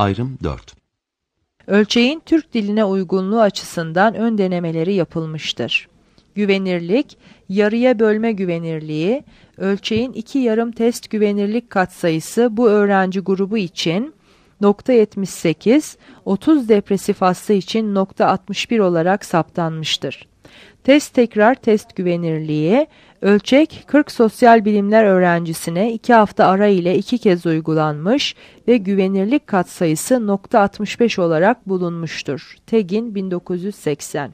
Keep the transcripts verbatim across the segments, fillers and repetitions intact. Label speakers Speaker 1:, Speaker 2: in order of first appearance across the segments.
Speaker 1: Ayrım dört.
Speaker 2: Ölçeğin Türk diline uygunluğu açısından ön denemeleri yapılmıştır. Güvenirlik, yarıya bölme güvenirliği, ölçeğin iki yarım test güvenirlik katsayısı bu öğrenci grubu için nokta yetmiş sekiz, otuz depresif hasta için nokta altmış bir olarak saptanmıştır. Test tekrar test güvenirliği, ölçek kırk sosyal bilimler öğrencisine iki hafta ara ile iki kez uygulanmış ve güvenirlik katsayısı nokta altmış beş olarak bulunmuştur. Tegin bin dokuz yüz seksen.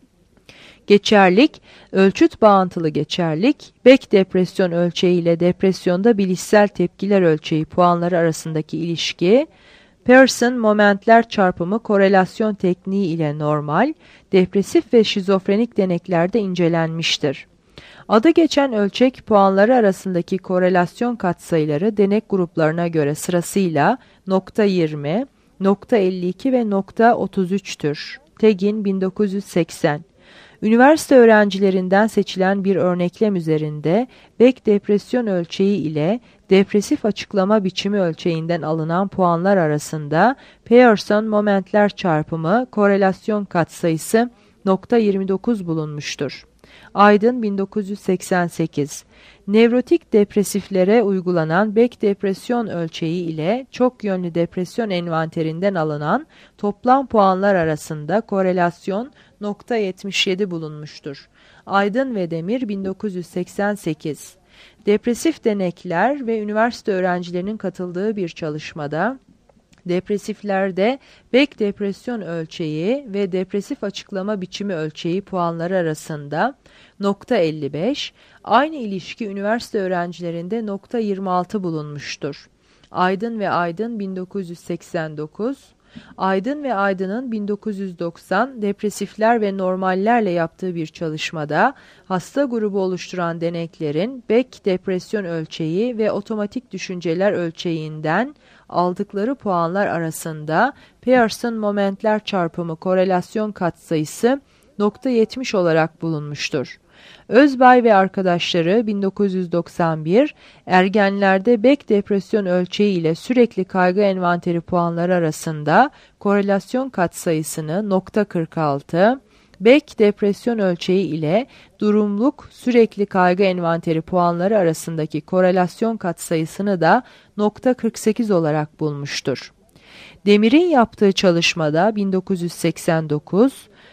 Speaker 2: Geçerlik, ölçüt bağıntılı geçerlik, Beck depresyon ölçeği ile depresyonda bilişsel tepkiler ölçeği puanları arasındaki ilişki, Pearson momentler çarpımı korelasyon tekniği ile normal, depresif ve şizofrenik deneklerde incelenmiştir. Adı geçen ölçek puanları arasındaki korelasyon katsayıları denek gruplarına göre sırasıyla nokta yirmi, nokta elli iki ve nokta otuz üç'tür. Tegin bin dokuz yüz seksen. Üniversite öğrencilerinden seçilen bir örneklem üzerinde Beck depresyon ölçeği ile depresif açıklama biçimi ölçeğinden alınan puanlar arasında Pearson momentler çarpımı korelasyon katsayısı nokta yirmi dokuz bulunmuştur. Aydın bin dokuz yüz seksen sekiz. Nevrotik depresiflere uygulanan Beck depresyon ölçeği ile çok yönlü depresyon envanterinden alınan toplam puanlar arasında korelasyon nokta yetmiş yedi bulunmuştur. Aydın ve Demir bin dokuz yüz seksen sekiz. Depresif denekler ve üniversite öğrencilerinin katıldığı bir çalışmada depresiflerde Beck depresyon ölçeği ve depresif açıklama biçimi ölçeği puanları arasında nokta elli beş, aynı ilişki üniversite öğrencilerinde nokta yirmi altı bulunmuştur. Aydın ve Aydın bin dokuz yüz seksen dokuz, Aydın ve Aydın'ın bin dokuz yüz doksan depresifler ve normallerle yaptığı bir çalışmada hasta grubu oluşturan deneklerin Beck depresyon ölçeği ve otomatik düşünceler ölçeğinden aldıkları puanlar arasında Pearson momentler çarpımı korelasyon katsayısı nokta yetmiş olarak bulunmuştur. Özbay ve arkadaşları bin dokuz yüz doksan bir, ergenlerde Beck depresyon ölçeği ile sürekli kaygı envanteri puanları arasında korelasyon katsayısını nokta kırk altı, Beck depresyon ölçeği ile durumluk sürekli kaygı envanteri puanları arasındaki korelasyon katsayısını da nokta kırk sekiz olarak bulmuştur. Demir'in yaptığı çalışmada bin dokuz yüz seksen dokuz,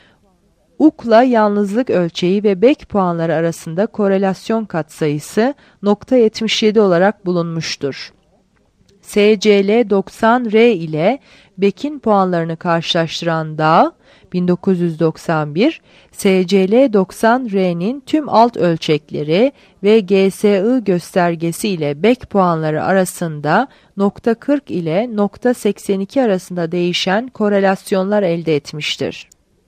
Speaker 2: U K L A yalnızlık ölçeği ve Beck puanları arasında korelasyon katsayısı nokta yetmiş yedi olarak bulunmuştur. S C L doksan R ile Beck'in puanlarını karşılaştıran Dağ, bin dokuz yüz doksan bir, S C L doksan R'nin tüm alt ölçekleri ve G S I göstergesi ile Beck puanları arasında nokta kırk ile nokta seksen iki arasında değişen korelasyonlar elde etmiştir.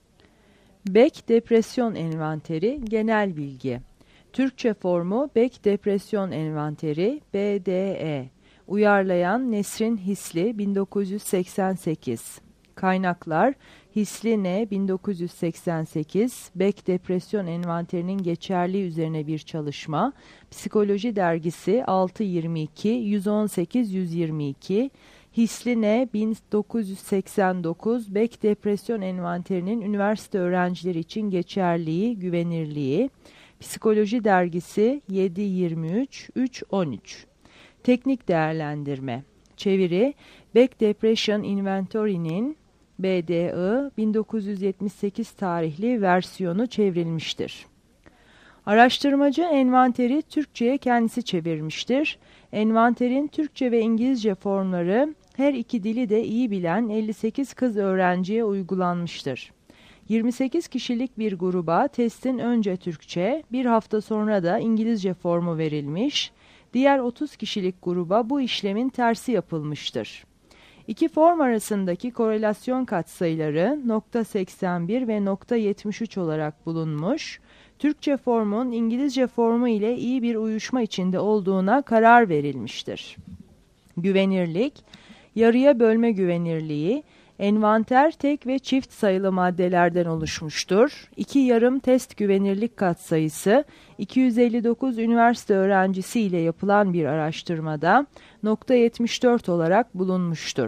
Speaker 2: Beck depresyon envanteri genel bilgi. Türkçe formu Beck depresyon envanteri B D E. Uyarlayan Nesrin Hisli bin dokuz yüz seksen sekiz. Kaynaklar Hisli N bin dokuz yüz seksen sekiz, Beck depresyon envanterinin geçerliği üzerine bir çalışma, Psikoloji dergisi altı yirmi iki yüz on sekiz yüz yirmi iki, Hisli N bin dokuz yüz seksen dokuz, Beck depresyon envanterinin üniversite öğrencileri için geçerliği, güvenirliği, Psikoloji dergisi yedi yirmi üç üç on üç. Teknik değerlendirme. Çeviri, Beck Depression Inventory'nin B D I bin dokuz yüz yetmiş sekiz tarihli versiyonu çevrilmiştir. Araştırmacı envanteri Türkçe'ye kendisi çevirmiştir. Envanterin Türkçe ve İngilizce formları her iki dili de iyi bilen elli sekiz kız öğrenciye uygulanmıştır. yirmi sekiz kişilik bir gruba testin önce Türkçe, bir hafta sonra da İngilizce formu verilmiş, diğer otuz kişilik gruba bu işlemin tersi yapılmıştır. İki form arasındaki korelasyon katsayıları nokta seksen bir ve nokta yetmiş üç olarak bulunmuş, Türkçe formun İngilizce formu ile iyi bir uyuşma içinde olduğuna karar verilmiştir. Güvenirlik, yarıya bölme güvenirliği, envanter tek ve çift sayılı maddelerden oluşmuştur. İki yarım test güvenirlik katsayısı, iki yüz elli dokuz üniversite öğrencisi ile yapılan bir araştırmada nokta yetmiş dört olarak bulunmuştur.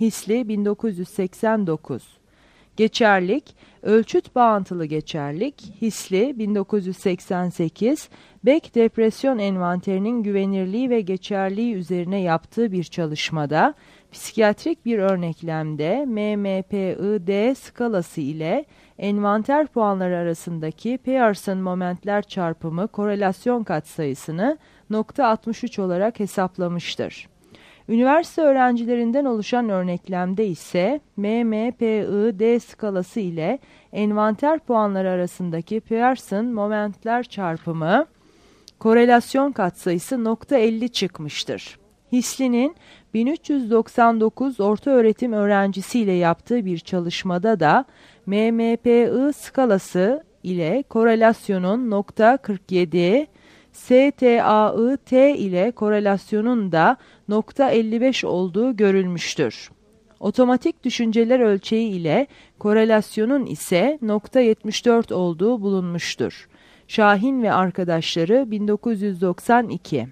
Speaker 2: Hisli bin dokuz yüz seksen dokuz. Geçerlik, ölçüt bağıntılı geçerlik, hisli bin dokuz yüz seksen sekiz, Beck depresyon envanterinin güvenirliği ve geçerliği üzerine yaptığı bir çalışmada, psikiyatrik bir örneklemde M M P I D skalası ile envanter puanları arasındaki Pearson momentler çarpımı korelasyon katsayısını nokta altmış üç olarak hesaplamıştır. Üniversite öğrencilerinden oluşan örneklemde ise M M P I D skalası ile envanter puanları arasındaki Pearson momentler çarpımı korelasyon katsayısı nokta elli çıkmıştır. Hisli'nin bin üç yüz doksan dokuz ortaöğretim öğrencisiyle yaptığı bir çalışmada da M M P I skalası ile korelasyonun nokta kırk yedi, S T A I T ile korelasyonun da nokta elli beş olduğu görülmüştür. Otomatik düşünceler ölçeği ile korelasyonun ise nokta yetmiş dört olduğu bulunmuştur. Şahin ve arkadaşları bin dokuz yüz doksan iki.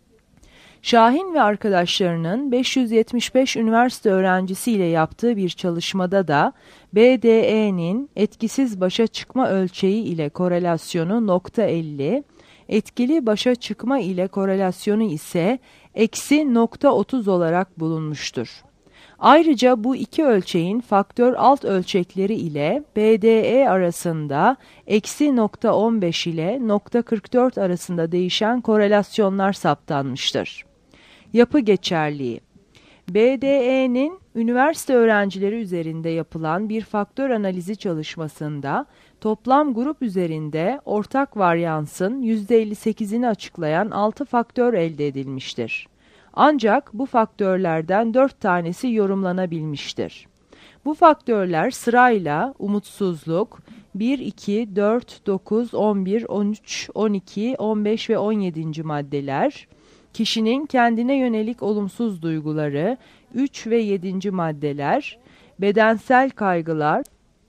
Speaker 2: Şahin ve arkadaşlarının beş yüz yetmiş beş üniversite öğrencisiyle yaptığı bir çalışmada da B D E'nin etkisiz başa çıkma ölçeği ile korelasyonu nokta elli, etkili başa çıkma ile korelasyonu ise eksi nokta otuz olarak bulunmuştur. Ayrıca bu iki ölçeğin faktör alt ölçekleri ile B D E arasında eksi nokta on beş ile nokta kırk dört arasında değişen korelasyonlar saptanmıştır. Yapı geçerliği. B D E'nin üniversite öğrencileri üzerinde yapılan bir faktör analizi çalışmasında toplam grup üzerinde ortak varyansın yüzde elli sekizini açıklayan altı faktör elde edilmiştir. Ancak bu faktörlerden dört tanesi yorumlanabilmiştir. Bu faktörler sırayla umutsuzluk, bir, iki, dört, dokuz, on bir, on üç, on iki, on beş ve on yedinci maddeler, kişinin kendine yönelik olumsuz duyguları, üç ve yedinci maddeler, bedensel kaygılar,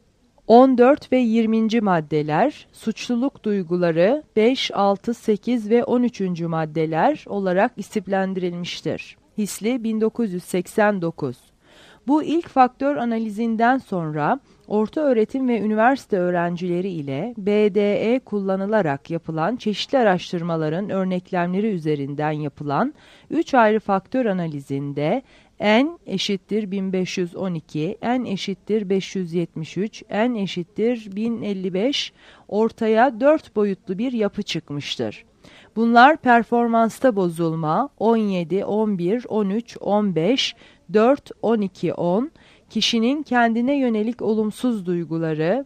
Speaker 2: on dört ve yirminci maddeler, suçluluk duyguları, beş, altı, sekiz ve on üçüncü maddeler olarak isimlendirilmiştir. Hisli bin dokuz yüz seksen dokuz. Bu ilk faktör analizinden sonra ortaöğretim ve üniversite öğrencileri ile B D E kullanılarak yapılan çeşitli araştırmaların örneklemleri üzerinden yapılan üç ayrı faktör analizinde N eşittir bin beş yüz on iki, N eşittir beş yüz yetmiş üç, N eşittir bin elli beş ortaya dört boyutlu bir yapı çıkmıştır. Bunlar performansta bozulma on yedi, on bir, on üç, on beş, dört, on iki, on, kişinin kendine yönelik olumsuz duyguları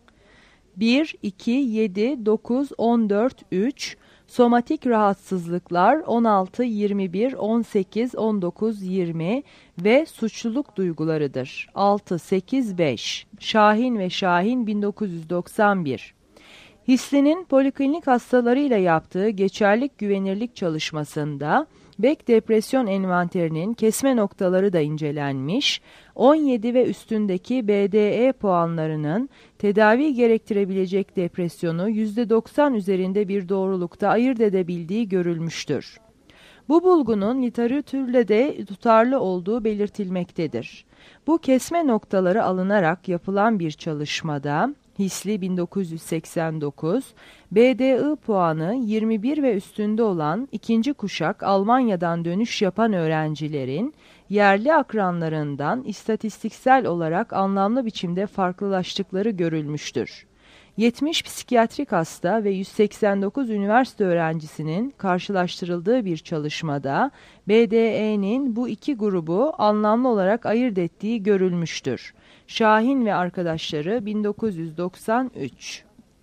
Speaker 2: bir, iki, yedi, dokuz, on dört, üç, somatik rahatsızlıklar on altı, yirmi bir, on sekiz, on dokuz, yirmi ve suçluluk duygularıdır. altı, sekiz, beş. Şahin ve Şahin bin dokuz yüz doksan bir. Hisli'nin poliklinik hastalarıyla yaptığı geçerlik güvenirlik çalışmasında Beck depresyon envanterinin kesme noktaları da incelenmiş, on yedi ve üstündeki B D E puanlarının tedavi gerektirebilecek depresyonu yüzde doksan üzerinde bir doğrulukta ayırt edebildiği görülmüştür. Bu bulgunun literatürle de tutarlı olduğu belirtilmektedir. Bu kesme noktaları alınarak yapılan bir çalışmada Hisli bin dokuz yüz seksen dokuz, B D I puanı yirmi bir ve üstünde olan ikinci kuşak Almanya'dan dönüş yapan öğrencilerin yerli akranlarından istatistiksel olarak anlamlı biçimde farklılaştıkları görülmüştür. yetmiş psikiyatrik hasta ve yüz seksen dokuz üniversite öğrencisinin karşılaştırıldığı bir çalışmada B D E'nin bu iki grubu anlamlı olarak ayırt ettiği görülmüştür. Şahin ve arkadaşları bin dokuz yüz doksan üç.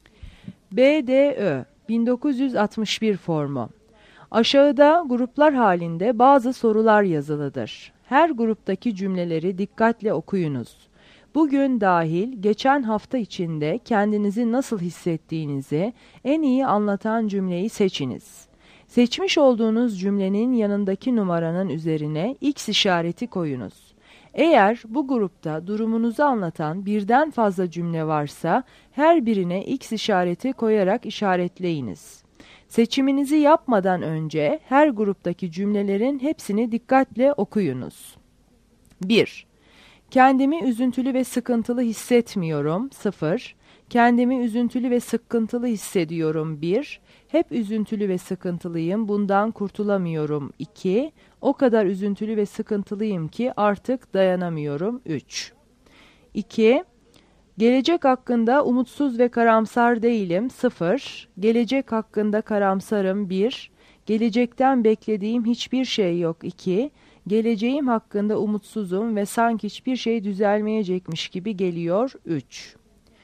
Speaker 2: B D Ö bin dokuz yüz altmış bir formu. Aşağıda gruplar halinde bazı sorular yazılıdır. Her gruptaki cümleleri dikkatle okuyunuz. Bugün dahil geçen hafta içinde kendinizi nasıl hissettiğinizi en iyi anlatan cümleyi seçiniz. Seçmiş olduğunuz cümlenin yanındaki numaranın üzerine X işareti koyunuz. Eğer bu grupta durumunuzu anlatan birden fazla cümle varsa her birine X işareti koyarak işaretleyiniz. Seçiminizi yapmadan önce her gruptaki cümlelerin hepsini dikkatle okuyunuz. bir. Kendimi üzüntülü ve sıkıntılı hissetmiyorum. sıfır. Kendimi üzüntülü ve sıkıntılı hissediyorum. bir. Hep üzüntülü ve sıkıntılıyım. Bundan kurtulamıyorum. iki. O kadar üzüntülü ve sıkıntılıyım ki artık dayanamıyorum. üç. iki. Gelecek hakkında umutsuz ve karamsar değilim. sıfır. Gelecek hakkında karamsarım. bir. Gelecekten beklediğim hiçbir şey yok. iki. Geleceğim hakkında umutsuzum ve sanki hiçbir şey düzelmeyecekmiş gibi geliyor. üç.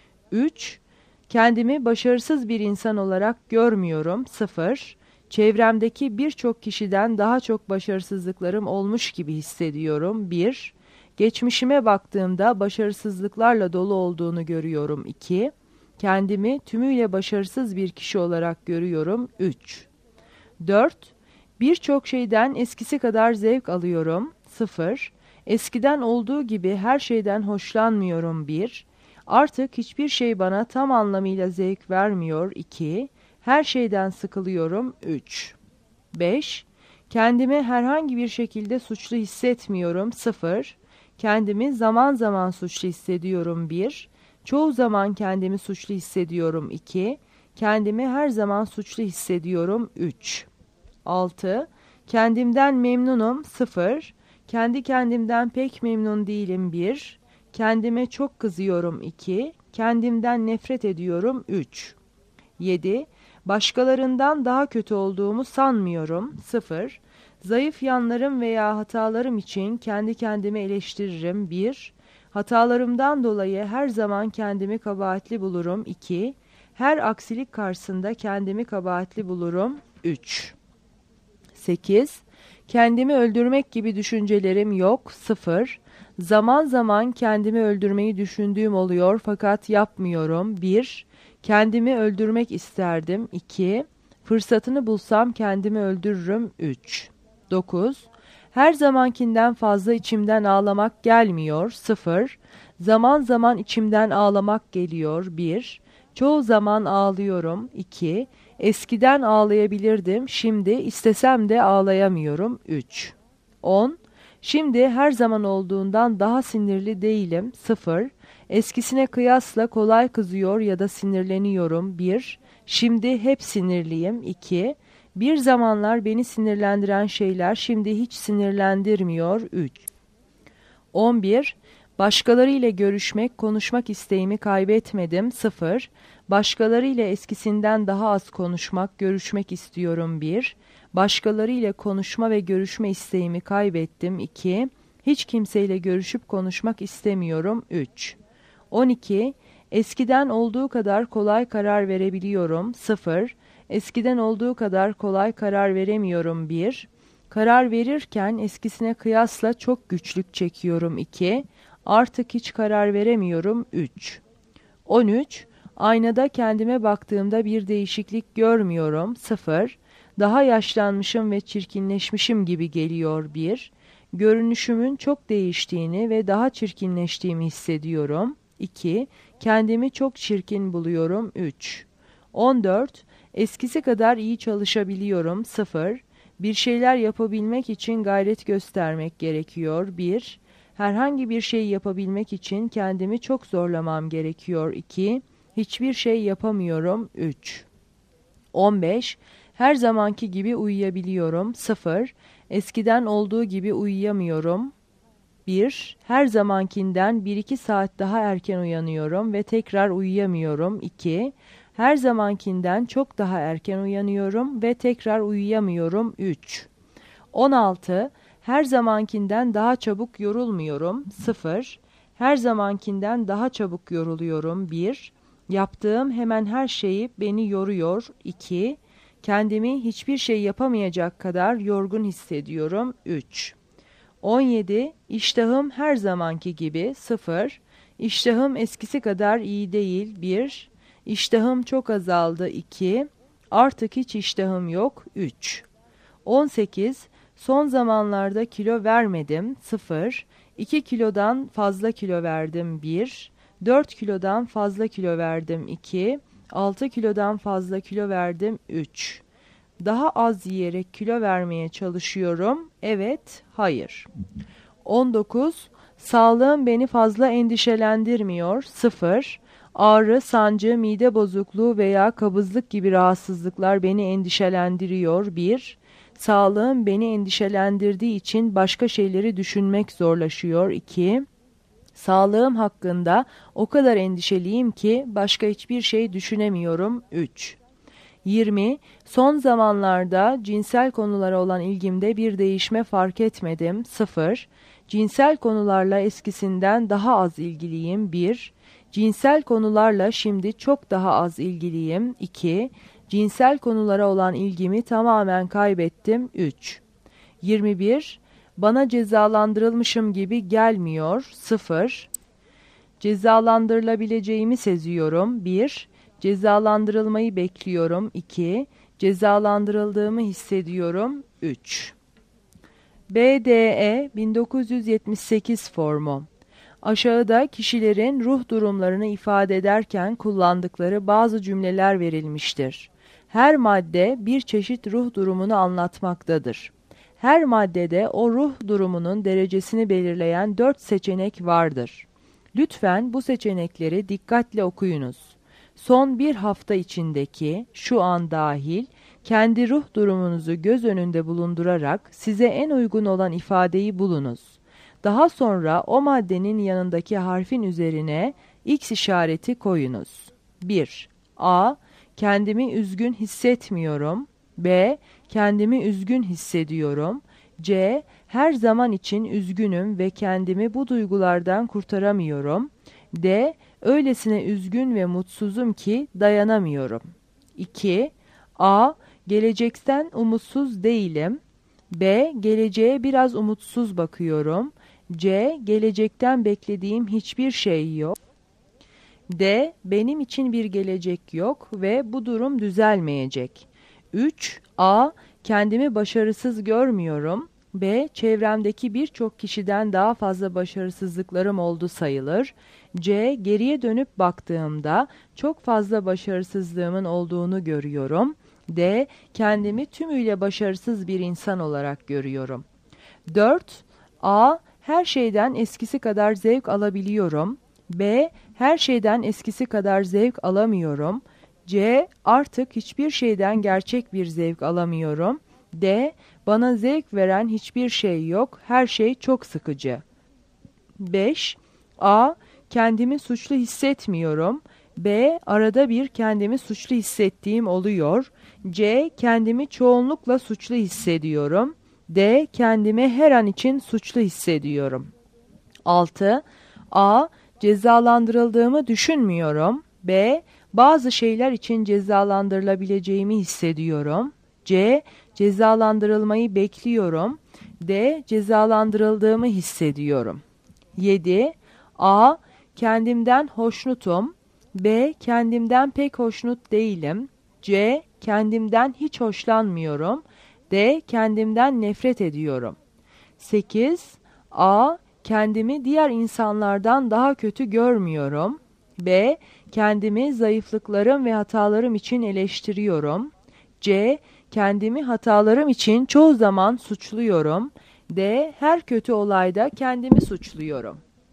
Speaker 2: üç. Kendimi başarısız bir insan olarak görmüyorum. sıfır. Çevremdeki birçok kişiden daha çok başarısızlıklarım olmuş gibi hissediyorum. bir. Geçmişime baktığımda başarısızlıklarla dolu olduğunu görüyorum. iki. Kendimi tümüyle başarısız bir kişi olarak görüyorum. üç. dört. Birçok şeyden eskisi kadar zevk alıyorum. sıfır. Eskiden olduğu gibi her şeyden hoşlanmıyorum. bir. Artık hiçbir şey bana tam anlamıyla zevk vermiyor. iki. Her şeyden sıkılıyorum. üç. beş. Kendimi herhangi bir şekilde suçlu hissetmiyorum. sıfır. Kendimi zaman zaman suçlu hissediyorum. bir. Çoğu zaman kendimi suçlu hissediyorum. iki. Kendimi her zaman suçlu hissediyorum. üç. altı. Kendimden memnunum. sıfır. Kendi kendimden pek memnun değilim. bir. Kendime çok kızıyorum. iki. Kendimden nefret ediyorum. üç. yedi. Başkalarından daha kötü olduğumu sanmıyorum. sıfır. Zayıf yanlarım veya hatalarım için kendi kendimi eleştiririm. bir. Hatalarımdan dolayı her zaman kendimi kabahatli bulurum. iki. Her aksilik karşısında kendimi kabahatli bulurum. üç. sekiz. Kendimi öldürmek gibi düşüncelerim yok. sıfır. Zaman zaman kendimi öldürmeyi düşündüğüm oluyor fakat yapmıyorum. bir. Kendimi öldürmek isterdim. iki. Fırsatını bulsam kendimi öldürürüm. üç. dokuz. Her zamankinden fazla içimden ağlamak gelmiyor. sıfır. Zaman zaman içimden ağlamak geliyor. bir. Çoğu zaman ağlıyorum. iki. Eskiden ağlayabilirdim. Şimdi istesem de ağlayamıyorum. üç. on. Şimdi her zaman olduğundan daha sinirli değilim. sıfır. Eskisine kıyasla kolay kızıyor ya da sinirleniyorum. bir. Şimdi hep sinirliyim. iki. Bir zamanlar beni sinirlendiren şeyler şimdi hiç sinirlendirmiyor. üç. on bir. Başkaları ile görüşmek, konuşmak isteğimi kaybetmedim. sıfır. Başkaları ile eskisinden daha az konuşmak, görüşmek istiyorum. bir. Başkaları ile konuşma ve görüşme isteğimi kaybettim. iki. Hiç kimseyle görüşüp konuşmak istemiyorum. üç. on iki. Eskiden olduğu kadar kolay karar verebiliyorum. sıfır. Eskiden olduğu kadar kolay karar veremiyorum. bir. Karar verirken eskisine kıyasla çok güçlük çekiyorum. iki. Artık hiç karar veremiyorum. üç. on üç. Aynada kendime baktığımda bir değişiklik görmüyorum. sıfır. Daha yaşlanmışım ve çirkinleşmişim gibi geliyor. bir. Görünüşümün çok değiştiğini ve daha çirkinleştiğimi hissediyorum. iki. Kendimi çok çirkin buluyorum. üç. on dört. Eskisi kadar iyi çalışabiliyorum. sıfır. Bir şeyler yapabilmek için gayret göstermek gerekiyor. bir. Herhangi bir şey yapabilmek için kendimi çok zorlamam gerekiyor. iki. Hiçbir şey yapamıyorum. üç. on beş. Her zamanki gibi uyuyabiliyorum. sıfır. Eskiden olduğu gibi uyuyamıyorum. bir. Her zamankinden bir iki saat daha erken uyanıyorum ve tekrar uyuyamıyorum. iki. Her zamankinden çok daha erken uyanıyorum ve tekrar uyuyamıyorum. üç. on altı. Her zamankinden daha çabuk yorulmuyorum. sıfır. Her zamankinden daha çabuk yoruluyorum. bir. Yaptığım hemen her şeyi beni yoruyor. iki. Kendimi hiçbir şey yapamayacak kadar yorgun hissediyorum. üç. on yedi. İştahım her zamanki gibi. sıfır. İştahım eskisi kadar iyi değil. bir. İştahım çok azaldı. iki. Artık hiç iştahım yok. üç. on sekiz. Son zamanlarda kilo vermedim. sıfır. iki kilodan fazla kilo verdim. bir. dört kilodan fazla kilo verdim. iki. altı kilodan fazla kilo verdim. üç. Daha az yiyerek kilo vermeye çalışıyorum. Evet, hayır. on dokuz. Sağlığım beni fazla endişelendirmiyor. sıfır. Ağrı, sancı, mide bozukluğu veya kabızlık gibi rahatsızlıklar beni endişelendiriyor. bir. Sağlığım beni endişelendirdiği için başka şeyleri düşünmek zorlaşıyor. iki. Sağlığım hakkında o kadar endişeliyim ki başka hiçbir şey düşünemiyorum. üç. yirmi. Son zamanlarda cinsel konulara olan ilgimde bir değişme fark etmedim. sıfır. Cinsel konularla eskisinden daha az ilgiliyim. bir. Cinsel konularla şimdi çok daha az ilgiliyim. iki. Cinsel konulara olan ilgimi tamamen kaybettim. üç. yirmi bir. Bana cezalandırılmışım gibi gelmiyor. sıfır. Cezalandırılabileceğimi seziyorum. bir. Cezalandırılmayı bekliyorum. iki. Cezalandırıldığımı hissediyorum. üç. B D E bin dokuz yüz yetmiş sekiz formu. Aşağıda kişilerin ruh durumlarını ifade ederken kullandıkları bazı cümleler verilmiştir. Her madde bir çeşit ruh durumunu anlatmaktadır. Her maddede o ruh durumunun derecesini belirleyen dört seçenek vardır. Lütfen bu seçenekleri dikkatle okuyunuz. Son bir hafta içindeki, şu an dahil, kendi ruh durumunuzu göz önünde bulundurarak size en uygun olan ifadeyi bulunuz. Daha sonra o maddenin yanındaki harfin üzerine X işareti koyunuz. bir. A. Kendimi üzgün hissetmiyorum. B. Kendimi üzgün hissediyorum. C. Her zaman için üzgünüm ve kendimi bu duygulardan kurtaramıyorum. D. Öylesine üzgün ve mutsuzum ki dayanamıyorum. iki. A. Gelecekten umutsuz değilim. B. Geleceğe biraz umutsuz bakıyorum. C. Gelecekten beklediğim hiçbir şey yok. D. Benim için bir gelecek yok ve bu durum düzelmeyecek. üç. A. Kendimi başarısız görmüyorum. B. Çevremdeki birçok kişiden daha fazla başarısızlıklarım oldu sayılır. C. Geriye dönüp baktığımda çok fazla başarısızlığımın olduğunu görüyorum. D. Kendimi tümüyle başarısız bir insan olarak görüyorum. dört. A. Her şeyden eskisi kadar zevk alabiliyorum. B. Her şeyden eskisi kadar zevk alamıyorum. C. Artık hiçbir şeyden gerçek bir zevk alamıyorum. D. Bana zevk veren hiçbir şey yok. Her şey çok sıkıcı. beş. A. Kendimi suçlu hissetmiyorum. B. Arada bir kendimi suçlu hissettiğim oluyor. C. Kendimi çoğunlukla suçlu hissediyorum. D. Kendimi her an için suçlu hissediyorum. altı. A. Cezalandırıldığımı düşünmüyorum. B. Bazı şeyler için cezalandırılabileceğimi hissediyorum. C. Cezalandırılmayı bekliyorum. D. Cezalandırıldığımı hissediyorum. yedi. A. Kendimden hoşnutum. B. Kendimden pek hoşnut değilim. C. Kendimden hiç hoşlanmıyorum. D. Kendimden nefret ediyorum. sekiz. A. Kendimi diğer insanlardan daha kötü görmüyorum. B. Kendimi zayıflıklarım ve hatalarım için eleştiriyorum. C. Kendimi hatalarım için çoğu zaman suçluyorum. D. Her kötü olayda kendimi suçluyorum.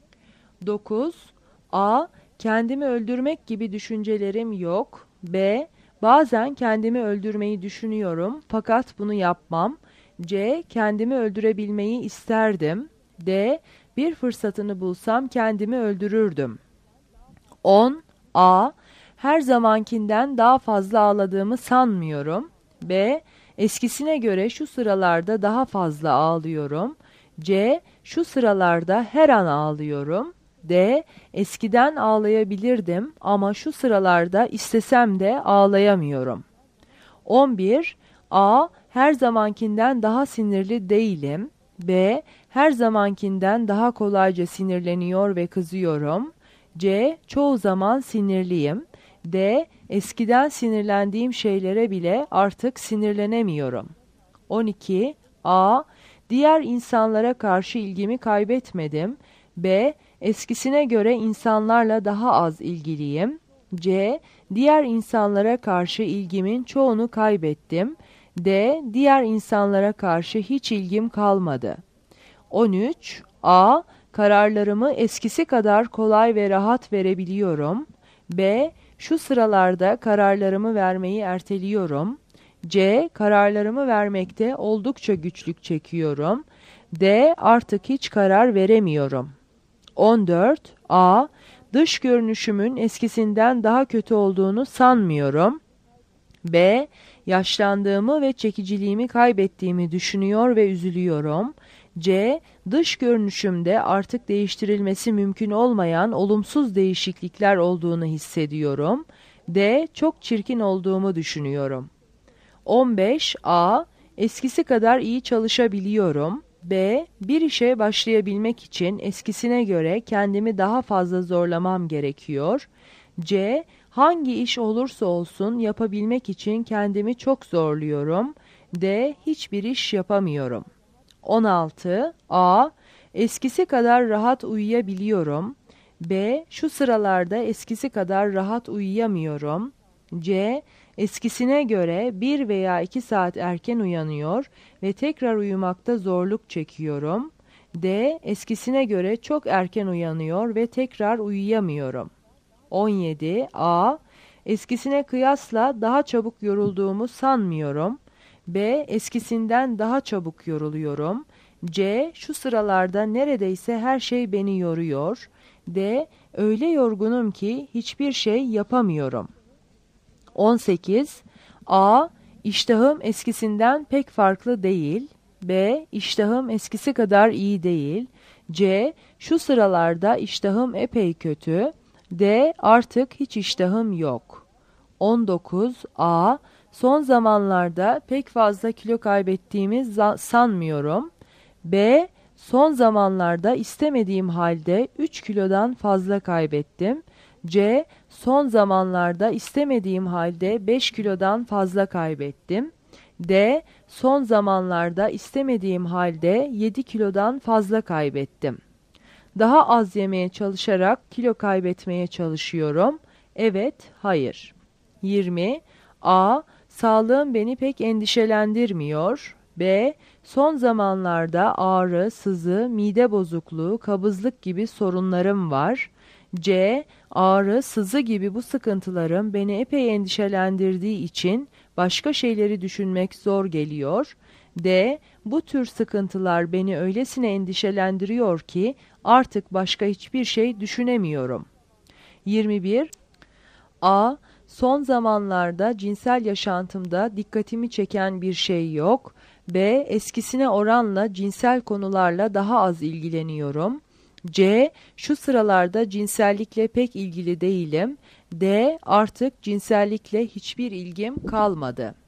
Speaker 2: dokuz. A. Kendimi öldürmek gibi düşüncelerim yok. B. Bazen kendimi öldürmeyi düşünüyorum fakat bunu yapmam. C. Kendimi öldürebilmeyi isterdim. D. Bir fırsatını bulsam kendimi öldürürdüm. on. A. Her zamankinden daha fazla ağladığımı sanmıyorum. B. Eskisine göre şu sıralarda daha fazla ağlıyorum. C. Şu sıralarda her an ağlıyorum. D. Eskiden ağlayabilirdim ama şu sıralarda istesem de ağlayamıyorum. on bir. A. Her zamankinden daha sinirli değilim. B. Her zamankinden daha kolayca sinirleniyor ve kızıyorum. C. Çoğu zaman sinirliyim. D. Eskiden sinirlendiğim şeylere bile artık sinirlenemiyorum. on iki. A. Diğer insanlara karşı ilgimi kaybetmedim. B. Eskisine göre insanlarla daha az ilgiliyim. C. Diğer insanlara karşı ilgimin çoğunu kaybettim. D. Diğer insanlara karşı hiç ilgim kalmadı. on üç. A. Kararlarımı eskisi kadar kolay ve rahat verebiliyorum. B. Şu sıralarda kararlarımı vermeyi erteliyorum. C. Kararlarımı vermekte oldukça güçlük çekiyorum. D. Artık hiç karar veremiyorum. on dört. A. Dış görünüşümün eskisinden daha kötü olduğunu sanmıyorum. B. Yaşlandığımı ve çekiciliğimi kaybettiğimi düşünüyor ve üzülüyorum. C. Dış görünüşümde artık değiştirilmesi mümkün olmayan olumsuz değişiklikler olduğunu hissediyorum. D. Çok çirkin olduğumu düşünüyorum. on beş. A. Eskisi kadar iyi çalışabiliyorum. B. Bir işe başlayabilmek için eskisine göre kendimi daha fazla zorlamam gerekiyor. C. Hangi iş olursa olsun yapabilmek için kendimi çok zorluyorum. D. Hiçbir iş yapamıyorum. on altı. A. Eskisi kadar rahat uyuyabiliyorum. B. Şu sıralarda eskisi kadar rahat uyuyamıyorum. C. Eskisine göre bir veya iki saat erken uyanıyor ve tekrar uyumakta zorluk çekiyorum. D. Eskisine göre çok erken uyanıyor ve tekrar uyuyamıyorum. on yedi. A. Eskisine kıyasla daha çabuk yorulduğumu sanmıyorum. B. Eskisinden daha çabuk yoruluyorum. C. Şu sıralarda neredeyse her şey beni yoruyor. D. Öyle yorgunum ki hiçbir şey yapamıyorum. on sekiz. A. İştahım eskisinden pek farklı değil. B. İştahım eskisi kadar iyi değil. C. Şu sıralarda iştahım epey kötü. D. Artık hiç iştahım yok. on dokuz. A. Son zamanlarda pek fazla kilo kaybettiğimi sanmıyorum. B. Son zamanlarda istemediğim halde üç kilodan fazla kaybettim. C. Son zamanlarda istemediğim halde beş kilodan fazla kaybettim. D. Son zamanlarda istemediğim halde yedi kilodan fazla kaybettim. Daha az yemeye çalışarak kilo kaybetmeye çalışıyorum. Evet, hayır. yirmi. A. Sağlığım beni pek endişelendirmiyor. B. Son zamanlarda ağrı, sızı, mide bozukluğu, kabızlık gibi sorunlarım var. C. Ağrı, sızı gibi bu sıkıntılarım beni epey endişelendirdiği için başka şeyleri düşünmek zor geliyor. D. Bu tür sıkıntılar beni öylesine endişelendiriyor ki artık başka hiçbir şey düşünemiyorum. yirmi bir. A. Son zamanlarda cinsel yaşantımda dikkatimi çeken bir şey yok. B. Eskisine oranla cinsel konularla daha az ilgileniyorum. C. Şu sıralarda cinsellikle pek ilgili değilim. D. Artık cinsellikle hiçbir ilgim kalmadı.